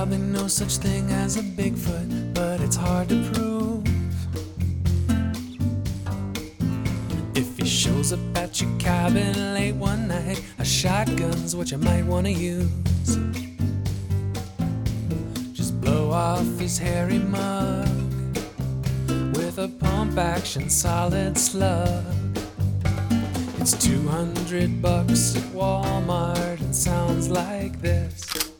probably no such thing as a Bigfoot, but it's hard to prove. If he shows up at your cabin late one night, a shotgun's what you might want to use. Just blow off his hairy mug with a pump-action solid slug. It's $200 at Walmart and sounds like this.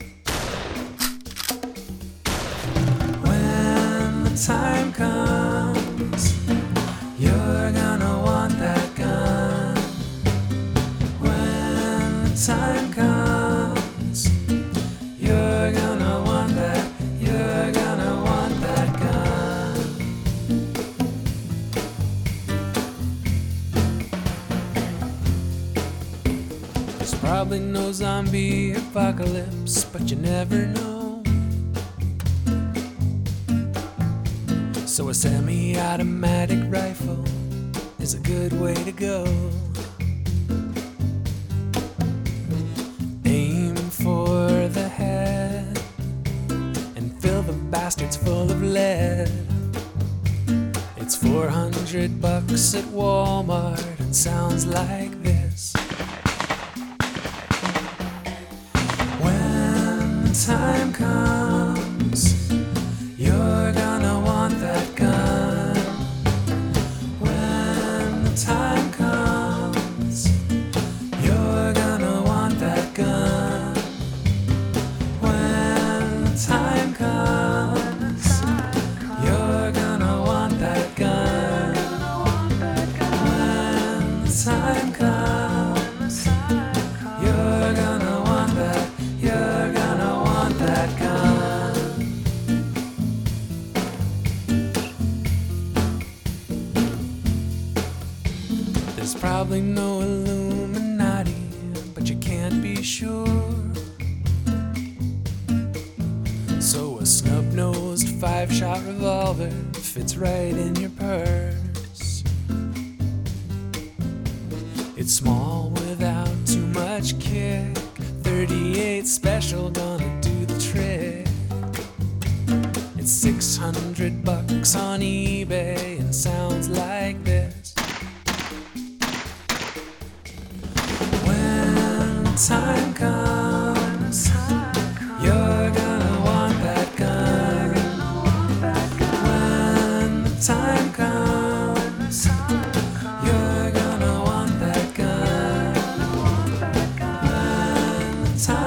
When the time comes, you're gonna want that gun. When the time comes, you're gonna want that, you're gonna want that gun. There's probably no zombie apocalypse, but you never know. So a semi-automatic rifle is a good way to go. Aim for the head and fill the bastards full of lead. It's $400 at Walmart and sounds like this. When the time comes, you're gonna want that gun. When the time comes, you're gonna want that gun. When the time comes, you're gonna want that gun. When the time comes, you're gonna want that, you're gonna want that gun. There's probably no Illuminati, but you can't be sure. So a snub-nosed 5-shot revolver fits right in your purse. It's small without too much kick. 38 special gonna do the trick. It's $600 on eBay and sounds like this. When the time comes, you're gonna want that gun. When the time comes, you're gonna want that gun. When the time